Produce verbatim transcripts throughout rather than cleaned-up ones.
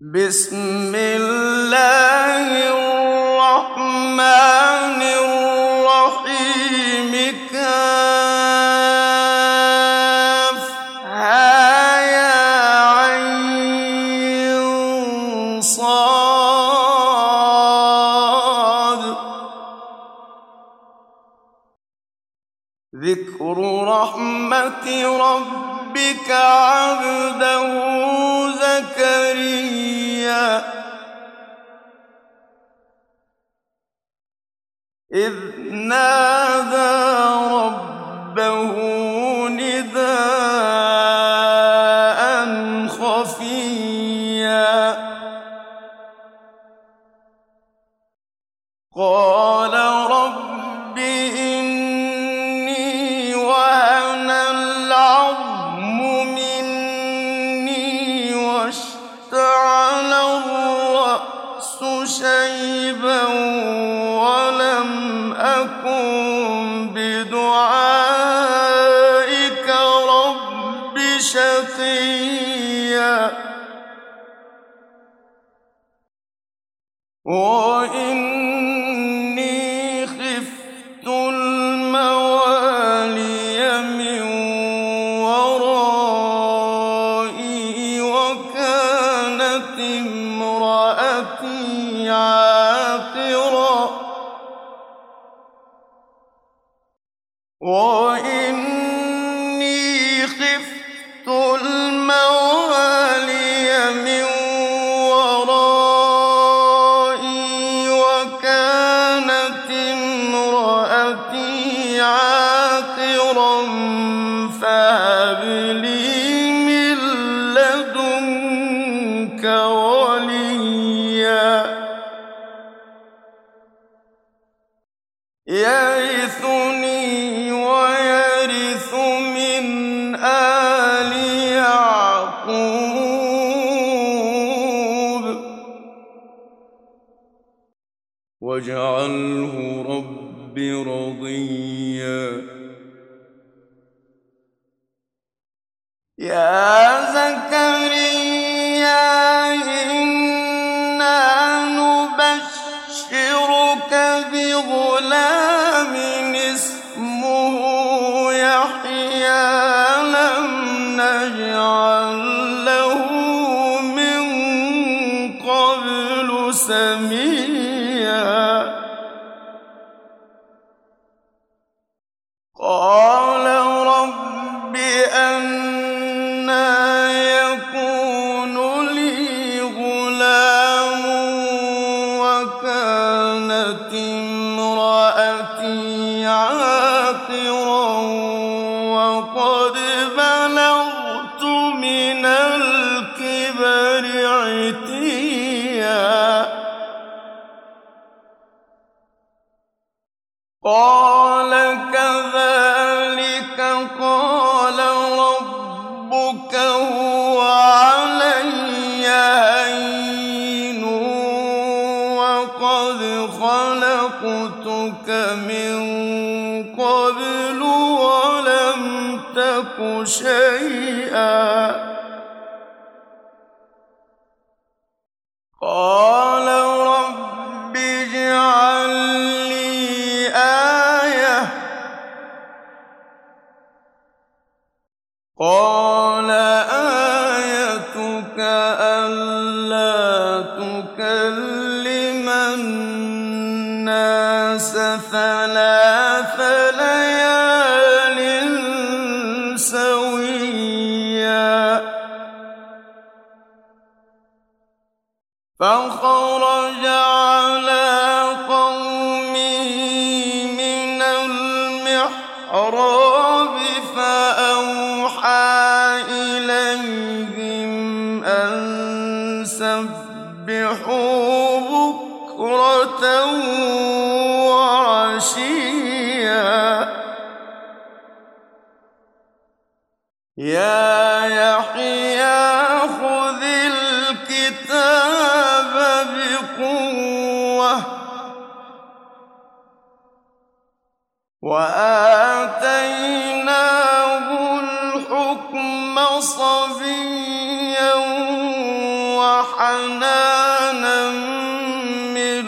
بسم الله الرحمن الرحيم كافها يا عين صاد ذكر رحمة ربك عبده زكريا إذ نادى ربه نداء خفيا قال رب إني وهن العظم مني واشتعل الرأس شيبا ولم أكن بدعائك رب شقيا وإني خفت الموالي من ورائي وكانت امرأتي عاقرا وإني خفت الموالي من ورائي وكانت امرأتي عاقرا فهب لي من لدنك وليا يرثني ويرث من آل يعقوب واجعله رب رضيا يا زكريا إنا نبشرك بغلام اسمه يحيى لم نجعل له من قبل سميا قال رب أنى يكون لي غلام وكانت امرأتي عاقرا وقد بلغت من الكبر عتيا قال كذلك قال ربك هو علي هين وقد خلقتك من قبل ولم تك شيئا قال رب اجعل لي آية قال آيتك ألا تكلم الناس ثلاث ليال سويا فخرج على قومه من المحراب فأوحى إليهم أن سبحوا بكرة وعشيا يا يحيى خذ الكتاب بقوة وآتيناه الحكم صبيا وحنانا من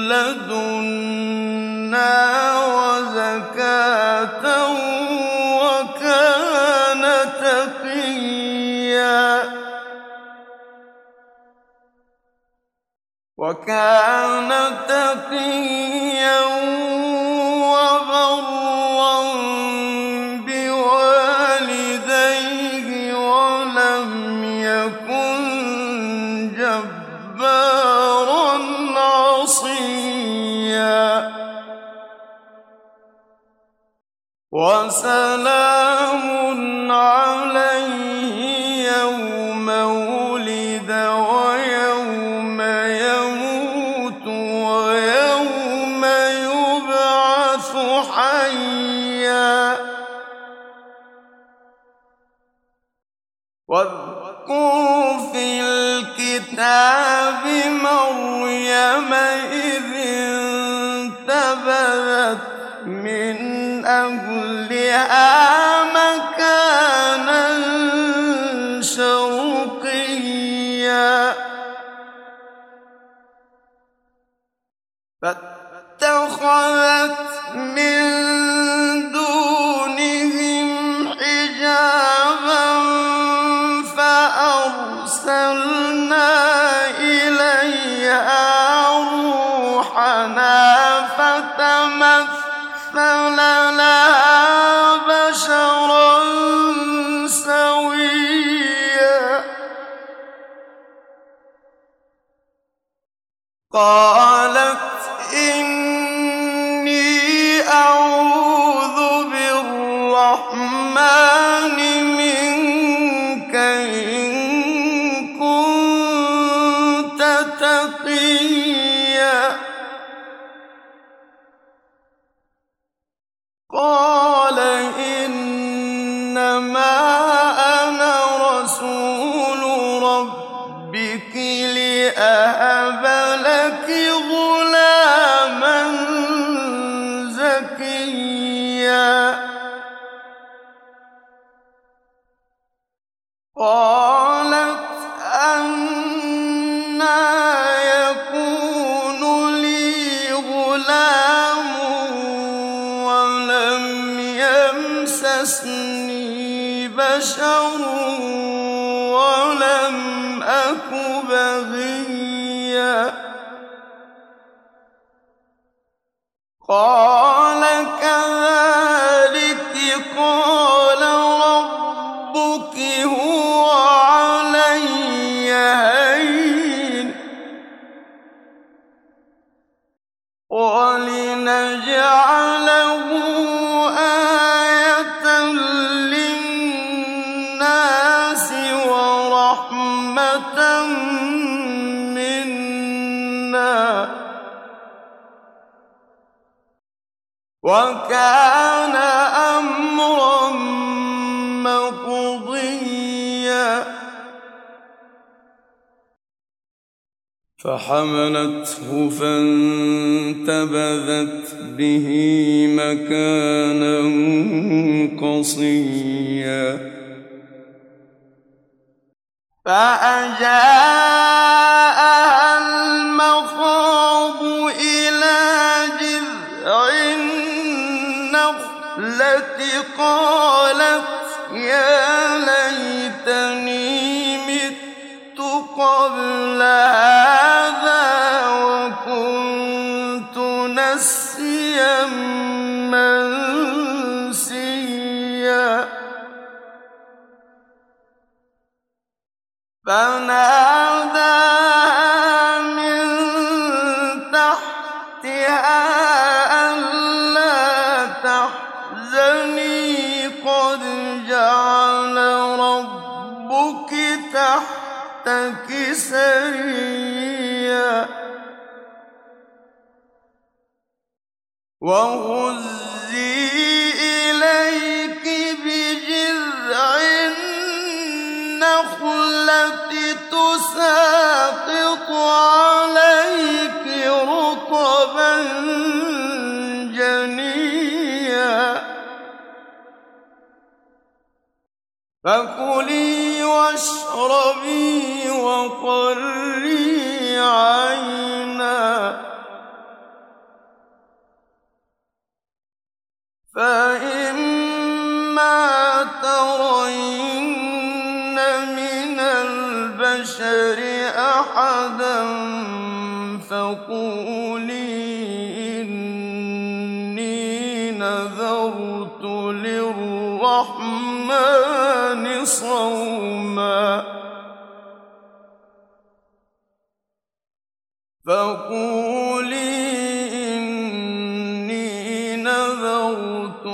لدنا وزكاة وكان تقيا وكان تقيا وبرا بوالديه ولم يكن جبارا عصيا وسلام عليه يوم ولد ويوم يموت ويوم يبعث حيا واذكر في الكتاب مريم إذ انتبذت من أهلها مكانا شرقيا فاتخذت من دونهم حجابا فأرسلنا إليها روحنا فتمثل لها بشرا سويا قالت إني أعوذ بالرحمن منك إن كنت تقيا قال إنما أنا رسول ربك لأهب لك غلاما زكيا قالت أنى يكون لي غلام ولم يمسسني بشر ولم أك بغيا قال كذلك قال ربك هو علي هين ولنجعله آية للناس ورحمة منا وكان أمرا مقضيا فحملته فانتبذت به مكانا قصيا فأجاءها المخاض إلى جذع النخلة قالت يا ليتني مت قبل هذا وكنت نسيا منسيا فناداها من تحتها ألا تحزني قد جعل ربك تحتك سريا وهزي إليك بجذع النخلة تساقط عليك رطبا جنيا فكلي واشربي وقري عَيْنًا فَإِمَّا تَرَيِنَّ مِنَ الْبَشَرِ أَحَدًا فَقُولِي إِنِّي نَذَرْتُ لِلرَّحْمَٰنِ صَوْمًا فَقُولِي إِنِّي نَذَرْتُ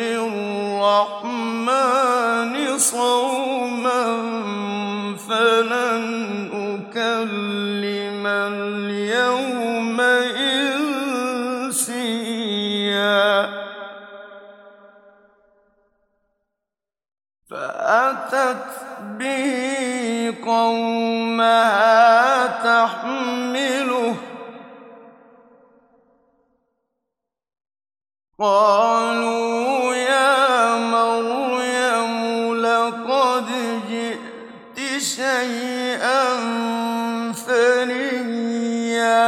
لِلرَّحْمَٰنِ صَوْمًا فَلَنْ أُكَلِّمَ الْيَوْمَ إِنسِيًّا فَأَتَتْ بِهِ قَوْمَهَا تَحْمِلُهُ ۖ قَالُوا يَا مَرْيَمُ لَقَدْ جِئْتِ شَيْئًا فَرِيًّا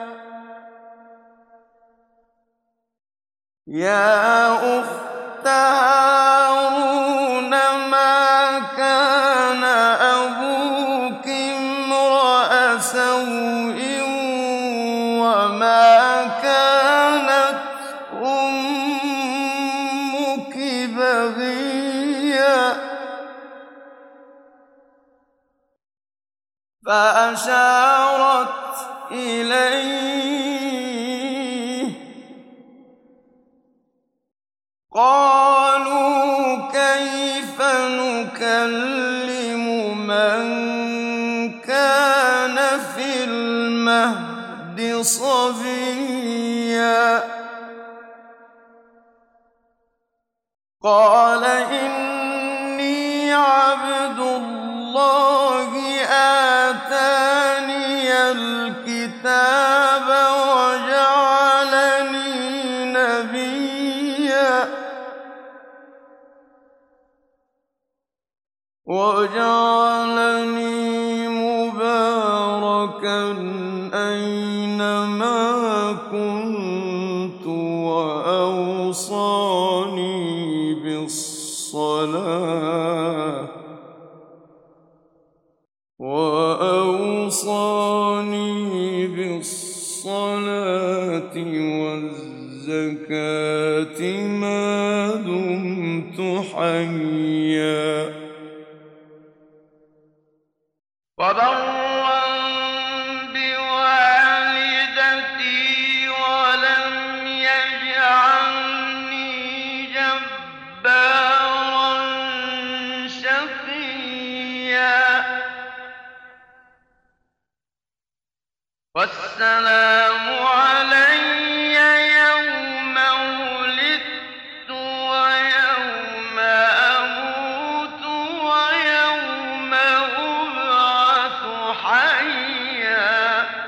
يَا أُخْتَ هَارُونَ مَا كَانَ أَبُوكِ امْرَأَ سَوْءٍ وَمَا كَانَتْ أُمُّكِ بَغِيًّا فَأَشَارَتْ إِلَيْهِ قَالُوا كَيْفَ نُكَلِّمُ مَن كَانَ فِي الْمَهْدِ صَبِيًّا قَالَ إِنِّي عَبْدُ اللَّهِ آتَانِيَ الْكِتَابَ وَجَعَلَنِي نَبِيًّا وَجَعَلَنِي مُبَارَكًا أَيْنَمَا كُنتُ وَأَوْصَانِي بِالصَّلَاةِ وَأَوْصَانِي بِالصَّلَاةِ وَالزَّكَاةِ مَا دُمْتُ حَيًّا وَبَرًّا بِوَالِدَتِي وَلَمْ يَجْعَلْنِي جَبَّارًا شَقِيًّا وَالسَّلَامُ عَلَيَّ يَوْمَ وُلِدتُّ وَيَوْمَ أَمُوتُ وَيَوْمَ أُبْعَثُ حَيًّا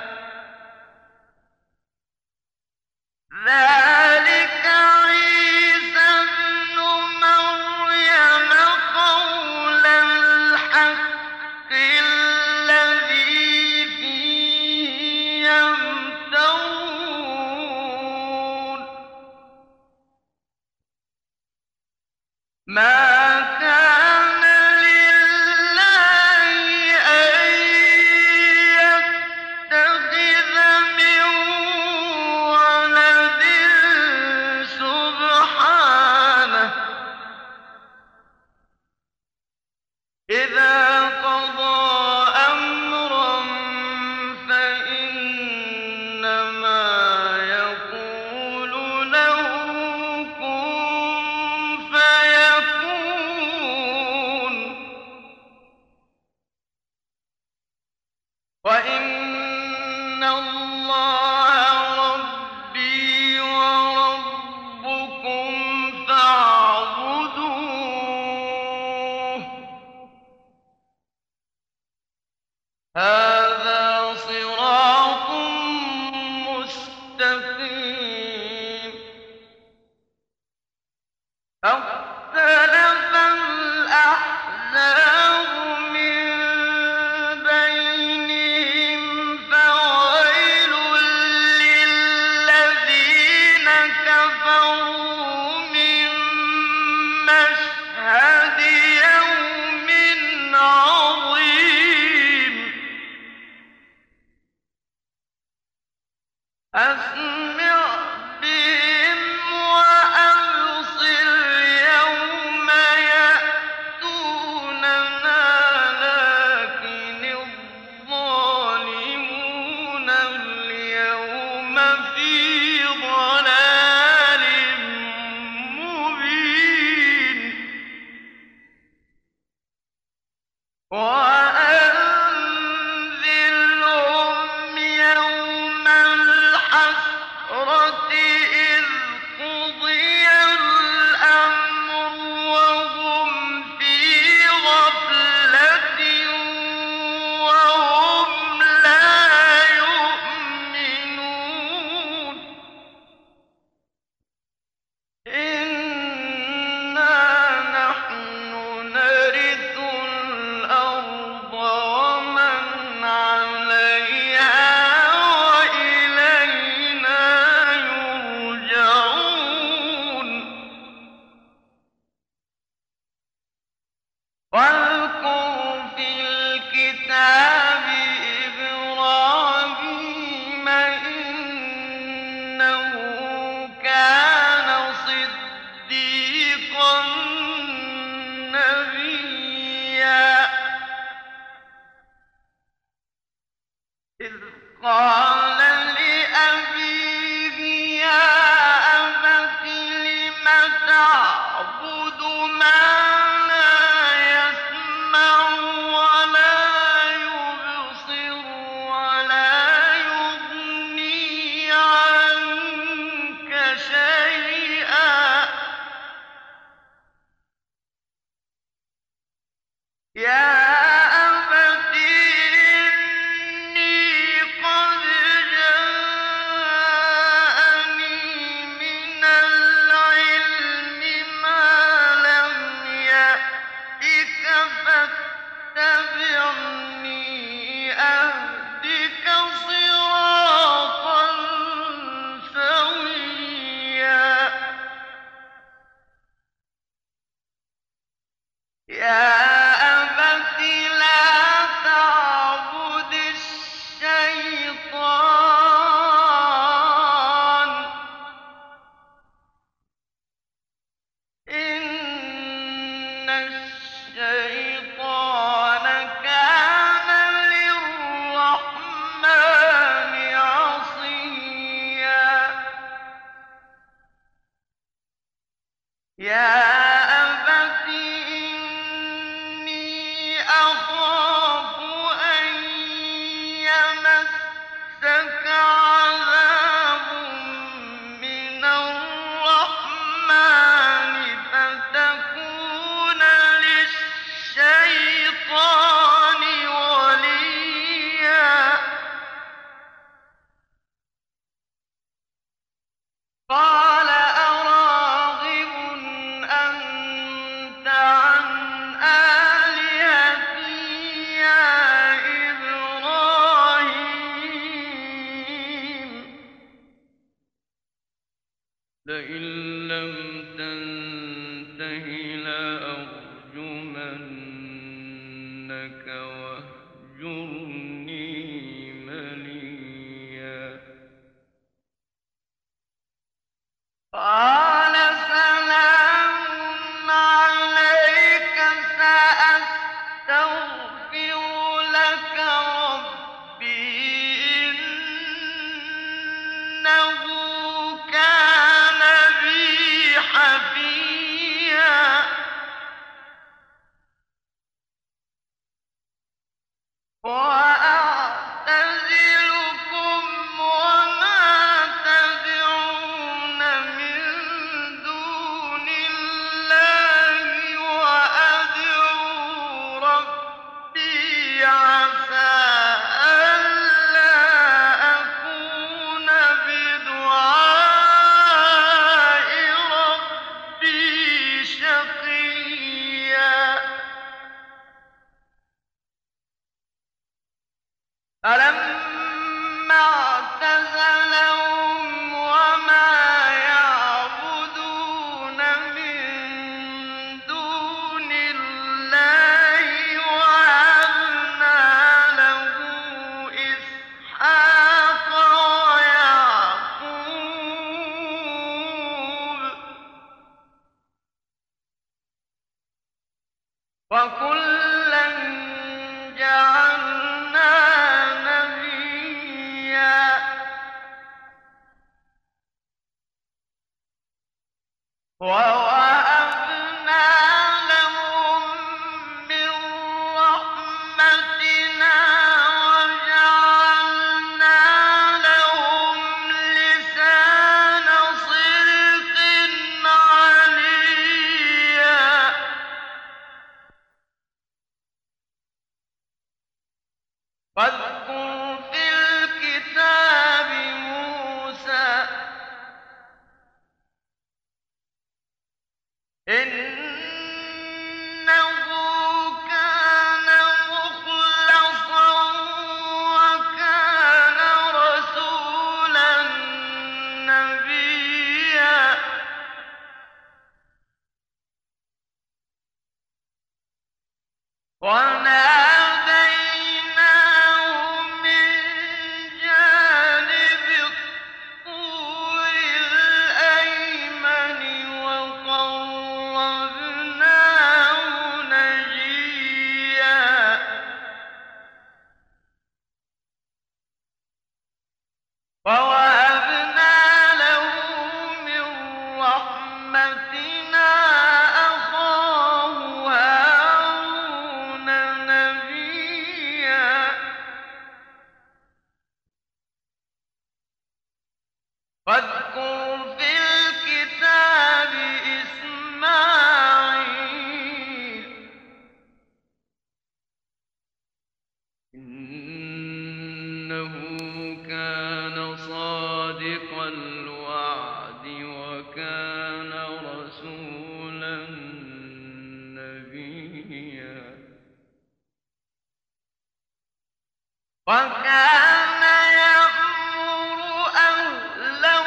ذَٰلِكَ عِيسَى ابْنُ مَرْيَمَ قَوْلَ الْحَقِّ الَّذِي فِيهِ يَمْتَرُونَ مَا كَانَ لِلَّهِ أَن يَتَّخِذَ مِن وَلَدٍ سُبْحَانَهُ ۖ إِذَا قَضَىٰ أَمْرًا فَإِنَّمَا يَقُولُ لَهُ كُن فَيَكُونُ وَإِنَّ اللَّهَ رَبِّي وَرَبُّكُمْ فَاعْبُدُوهُ ۚ هَٰذَا صِرَاطٌ مُّسْتَقِيمٌ فَاخْتَلَفَ الْأَحْزَابُ مِن بَيْنِهِمْ فَوَقَعَ أسمع بهم وأبصر يوم يأتوننا لكن الظالمون اليوم في ضلال مبين وأنذرهم يوم الحسرة إذ قضي الأمر وهم في غفلة وهم لا يؤمنون إنا نحن نرث الأرض ومن عليها وإلينا يرجعون واذكر في الكتاب إبراهيم إنه كان صديقا نبيا إذ قال لأبيه يا أبت لم تعبد ما لا يسمع ولا يبصر ولا يغني عنك شيئا يا أبت إني قد جاءني من العلم ما لم يأتك فاتبعني أهدك صراطا سويا يا أبت لا تعبد الشيطان إن الشيطان كان للرحمن عصيا يا أبت إني أخاف أن يمسك عذاب من الرحمن فتكون للشيطان وليا قال أراغب أنت عن آلهتي يا إبراهيم لئن لم تنته لأرجمنك واهجرني مليا قال سلام عليك سأستغفر لك ربي إنه كان بي حفيا وأعتزلكم وما تدعون من دون الله وأدعو ربي عسى ألا أكون بدعاء ربي شقيا فلما اعتزلهم وما يعبدون من دون الله وهبنا له إسحاق ويعقوب وَوَهَبْنَا لَهُم مِّن رَّحْمَتِنَا وَجَعَلْنَا لَهُمْ لِسَانَ صِدْقٍ عَلِيًّا. وَاذْكُرْ فِي الْكِتَابِ مُوسَىٰ ۚ إِنَّهُ كَانَ مُخْلَصًا وَكَانَ رَسُولًا نَّبِيًّا. وَنَادَيْنَاهُ مِن جَانِبِ الطُّورِ الْأَيْمَنِ وَقَرَّبْنَاهُ نَجِيًّا. وَوَهَبْنَا لَهُ مِن رَّحْمَتِنَا أَخَاهُ هَارُونَ نَبِيًّا. وَاذْكُرْ فِي الْكِتَابِ إِسْمَاعِيلَ ۚ إِنَّهُ كَانَ صَادِقَ الْوَعْدِ وَكَانَ رَسُولًا نَّبِيًّا. وَكَانَ يَأْمُرُ أَهْلَهُ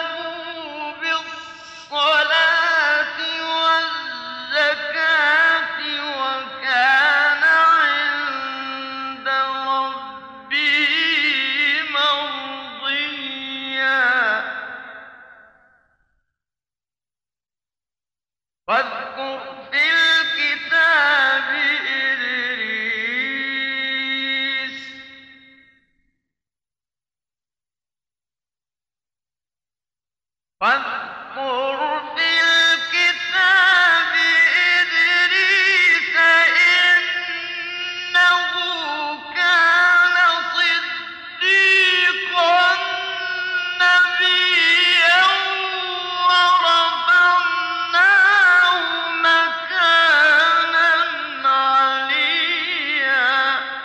بِالصَّلَاةِ وَالزَّكَاةِ وَكَانَ عِندَ رَبِّهِ مَرْضِيًّا. وَاذْكُرْ فِي الْكِتَابِ إِدْرِيسَ ۚ واذكر في الكتاب إدريس إنه كان صديقا نبيا ورفعناه مكانا عليا.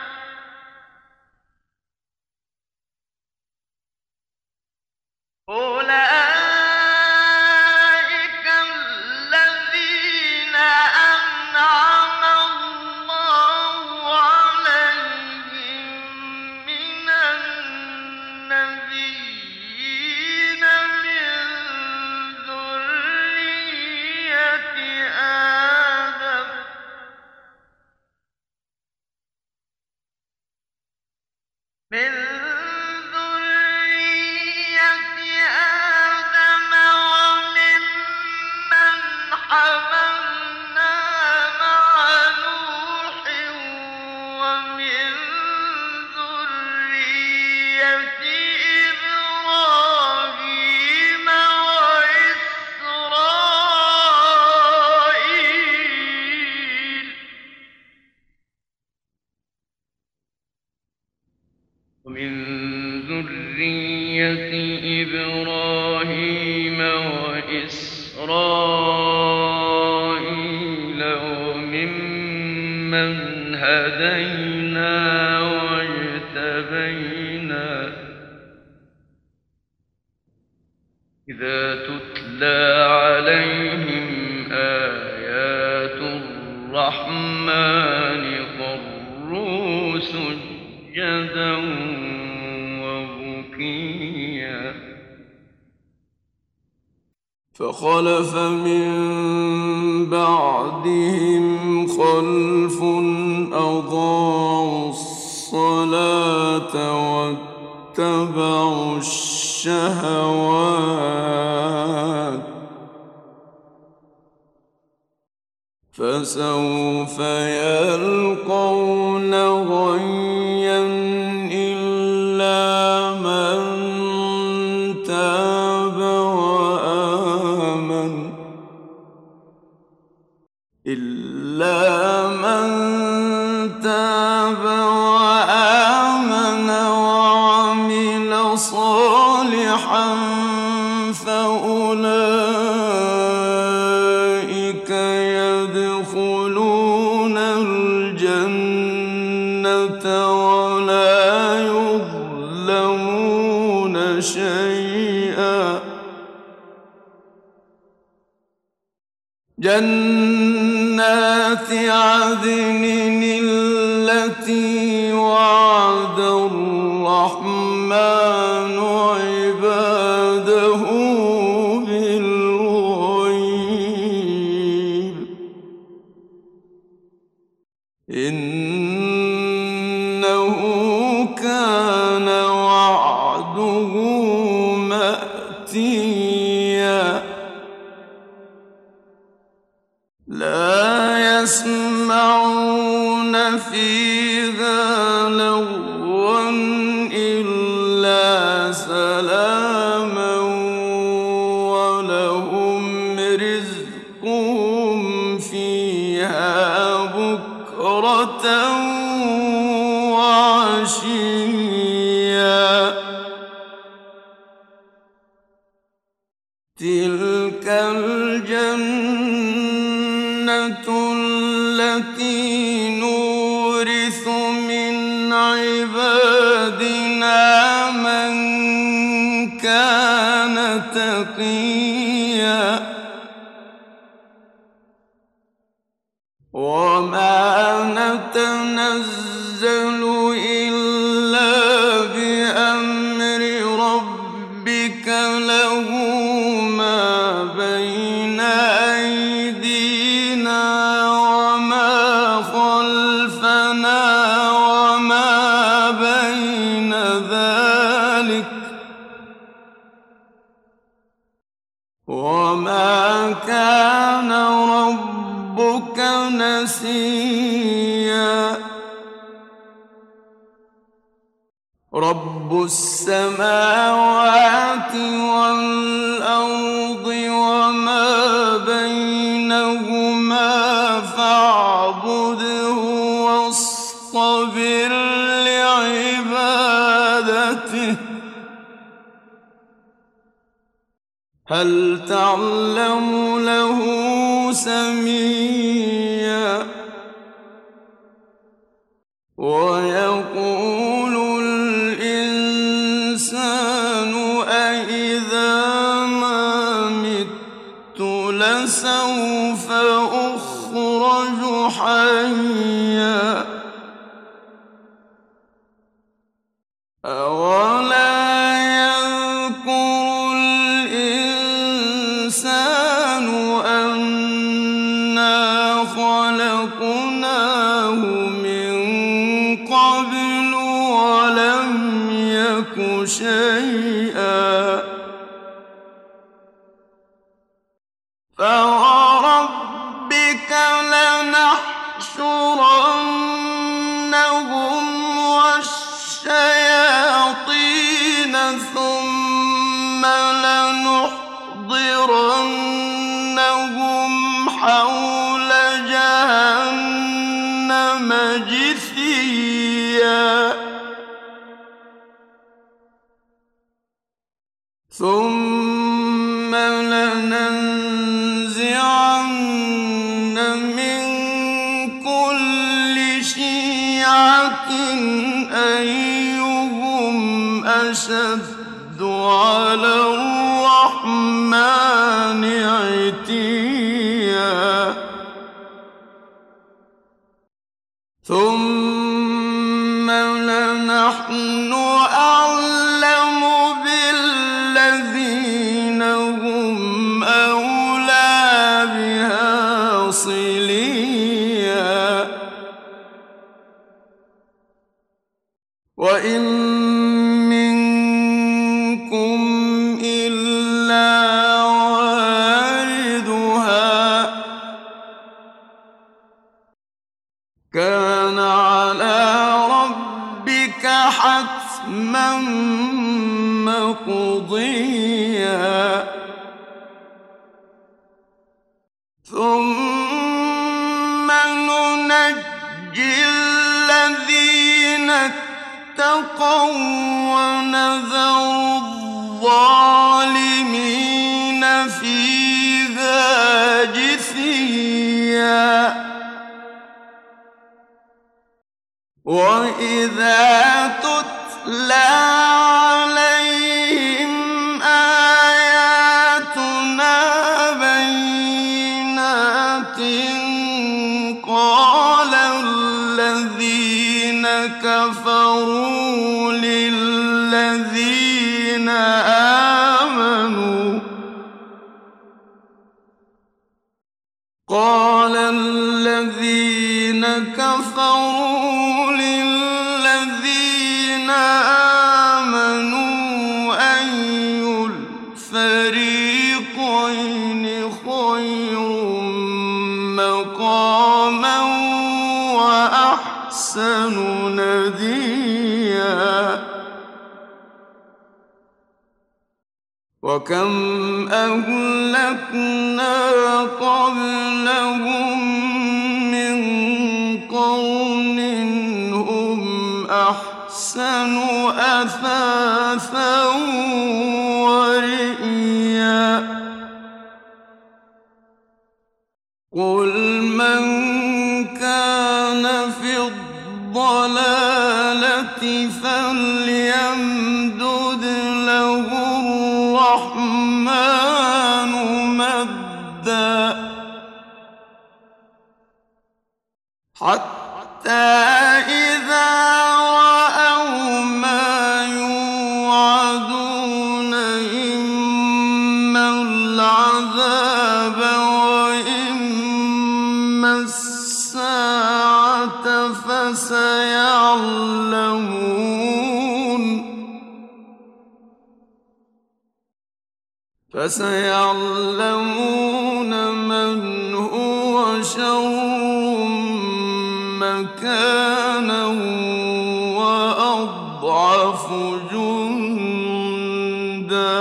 أولئك الذين أنعم الله عليهم من النبيين من ذرية آدم من ذرية آدم وممن حملنا مع نوح ومن ذرية إبراهيم وإسرائيل ومن ذرية إبراهيم وإسرائيل وممن هدينا واجتبينا إذا تتلى عليهم آيات الرحمن خروا سجدا وبكيا. فخلف من بعدهم خلف أضاعوا الصلاة واتبعوا الشهوات فسوف يلقون غيا إلا من تاب وآمن إلا من تاب وآمن وعمل صالحا فأولئك يدخلون الجنة ولا يظلمون شيئا. جنات عدن التي وعد الرحمن عباده بالغيب إنه كان وعده مأتيا. لا يسمعون فيها لغوا إلا سلاما ولهم رزقهم فيها بكرة وعشيا. تلك الجنة التي نورث من عبادنا من كان تقيا. وما نتنزل إلا بأمر ربك له ما بين أيدينا وما خلفنا وما بين ذلك وما كان ربك نسيا. رب السماوات والأرض وما بينهما فاعبده واصطبر لعبادته هل تعلم له سميا. ويقول الإنسان أإذا ما مت لسوف أخرج حيا. أولا يذكر الإنسان أنا خلقناه من قبل ولم يك شيئا. فوربك لنحشرنهم والشياطين ثم لنحضرنهم حول جهنم جثيا. ثم لننزعن من كل شيعة أيهم أشد على الرحمن عتيا. ثم لنحن أعلم بالذين هم أولى بها صليا. وإن منكم إلا واردها كان على ربك حتما مقضيا. ثم ونذر الظالمين فيها جثيا وإذا تتلى عليهم آياتنا بينات قال الذين كفروا للذين آمنوا قال الذين كفروا للذين آمنوا أي الفريقين خير مقاما وأحسن نديا وكم أهلكنا قبلهم من قرن هم أحسن أثاثا ورئيا قل من كان في الضلالة فليمدد له الرحمن مدا حتى إذا رأوا ما يوعدون إما العذاب وإما الساعة فسيعلمون فسيعلمون من هو شر مكانا وأضعف جندا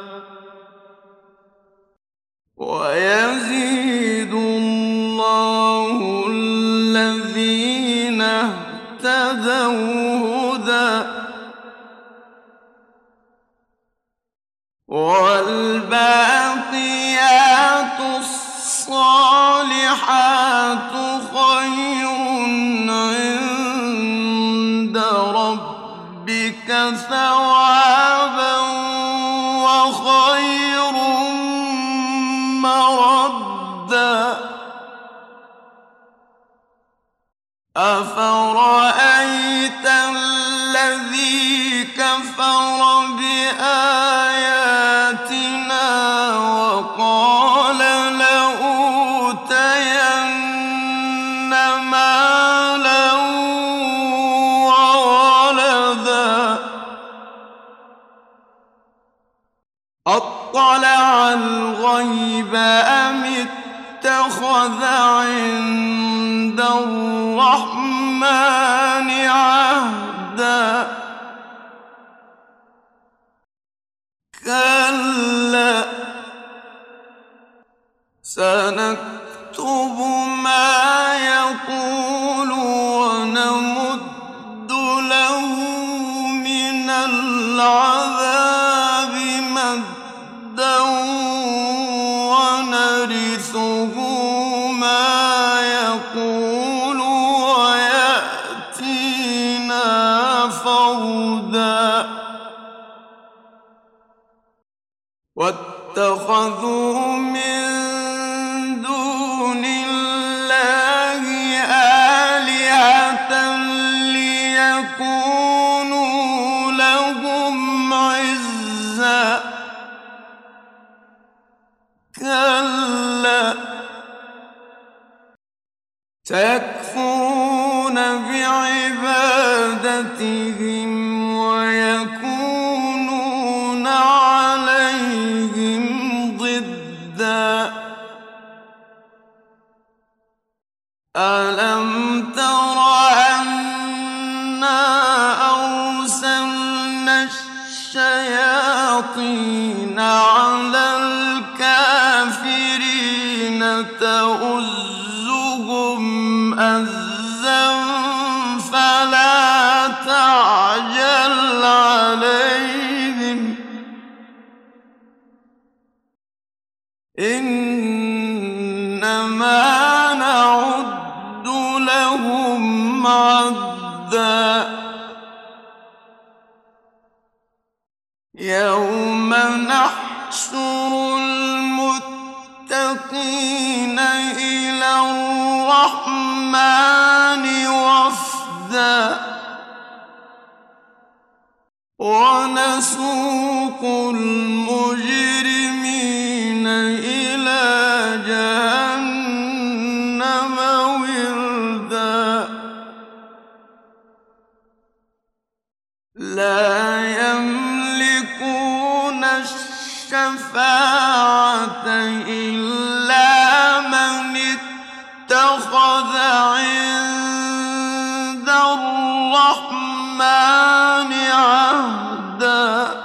ويزيد الله الذين اهتدوا هدى والباقيات الصالحات خير عند ربك ثوابا وخير مردا أفرأيت الذي كفر بآياتنا وقال لأوتين مالا وولدا أطلع الغيب أم اتخذ عند الرحمن عهدا كلا سنكتب ما يقول ونمد له من العذاب مدا ونرثه ما يقول ويأتينا فردا واتخذوا من دون الله آلهة ليكونوا لهم عزا كلا سيكفرون بعبادتهم ويكونون عليهم ضدا ألم تر أنا أرسلنا الشياطين على الكافرين تؤزهم أزا فلا تعجل إنما نعد لهم عدا يوم نحشر المتقين إلى الرحمن وفدا ونسوق المجرمين إلى جهنم وردا لا يملكون الشفاعة إلا من اتخذ عند الرحمن عهدا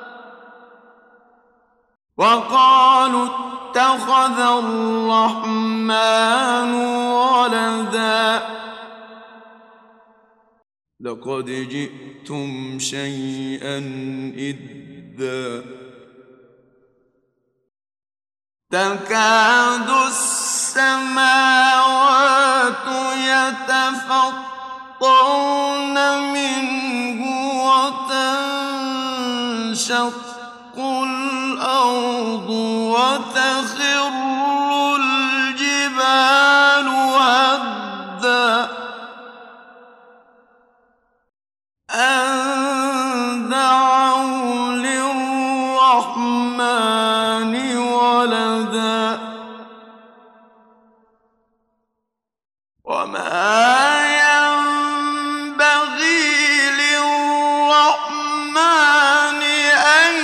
وقالوا اتخذ الرحمن ولدا لقد جئتم شيئا إدا تكاد السماوات يتفطرن منه وتنشق الأرض وتخر الجبال هدا أن دعوا للرحمن ولدا وما ينبغي للرحمن أن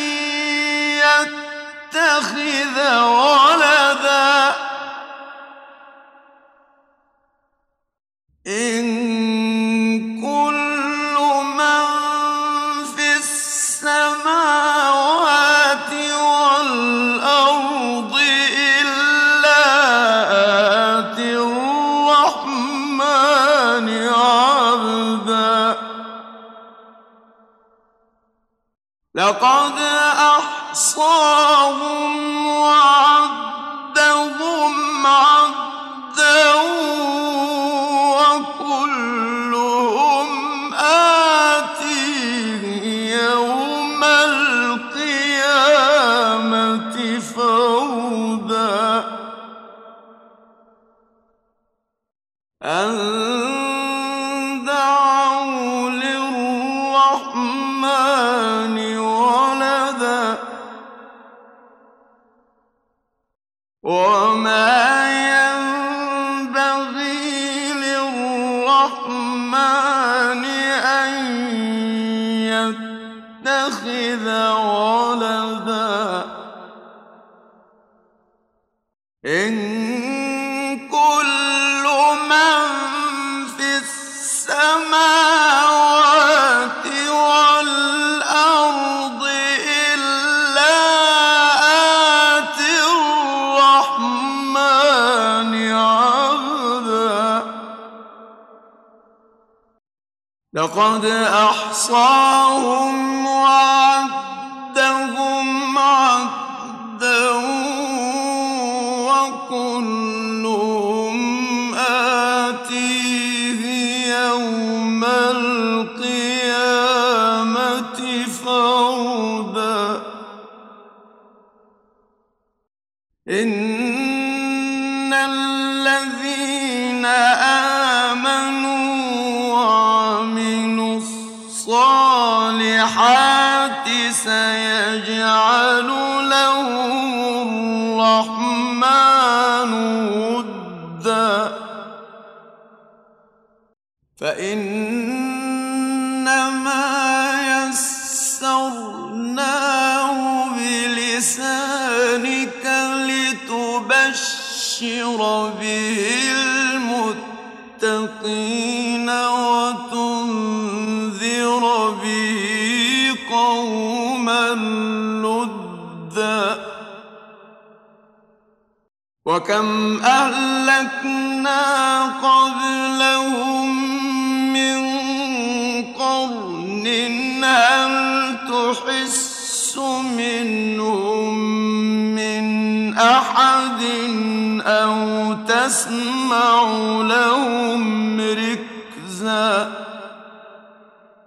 يتخذ ولدا إن كل من في السماوات والأرض إلا آتي الرحمن عبدا لقد أحصاهم وعدهم عدا وكلهم آتيه يوم القيامة فردا أن دعوا للرحمن ولدا وما ينبغي للرحمن أن يتخذ ولدا إن كل من في السماوات والأرض إلا آتي الرحمن عبدا لقد أحصاهم وعدهم عدا وكلهم آتيه يوم القيامة فردا إن الذين آمنوا وعملوا الصالحات سيجعل لهم الرحمن ودا فإنما يسرناه بلسانك لتبشر به المتقين وتنذر به قوما لدا وكم أهلكنا قبلهم من قرن هل تحس منهم من أحد أو تسمع لهم ركزا